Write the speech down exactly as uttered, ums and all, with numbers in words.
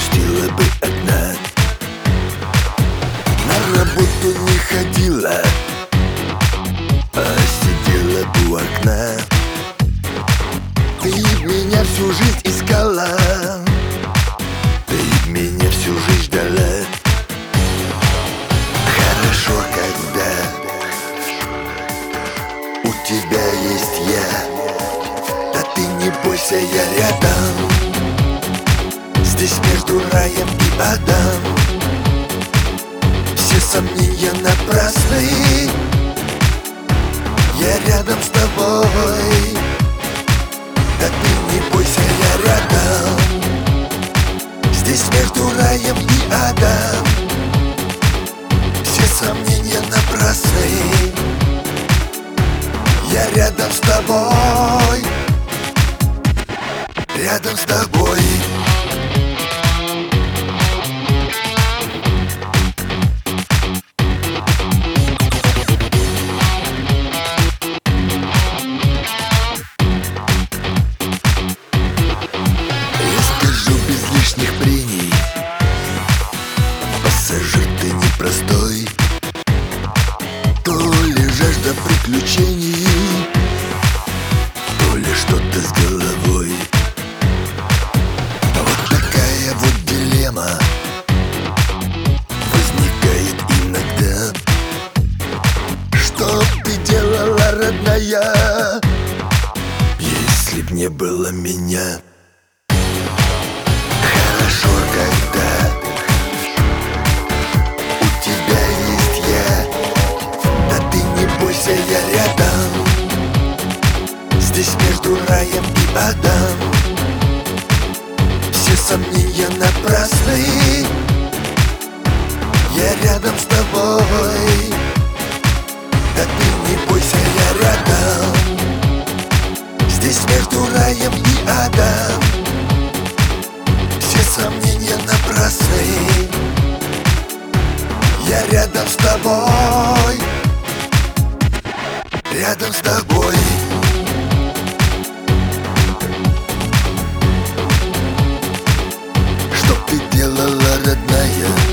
отпустила бы одна, на работу не ходила, а сидела бы у окна. Ты меня всю жизнь искала, ты меня всю жизнь ждала. Хорошо, когда у тебя есть я. Да ты не бойся, я рядом. Здесь между раем и адом все сомнения напрасны. Я рядом с тобой. Да ты не бойся, я рядом. Здесь между раем и адом все сомнения напрасны. Я рядом с тобой. Рядом с тобой. Пассажир ты непростой, то ли жажда приключений, то ли что-то с головой. Вот такая вот дилемма возникает иногда. Что ты делала, родная, если б не было меня? Хорошо, когда я рядом. Здесь между раем и адом все сомнения напрасны. Я рядом с тобой. Да ты не бойся, я рядом. Здесь между раем и адом все сомнения напрасны. Я рядом с тобой. Рядом с тобой. Что ты делала, родная,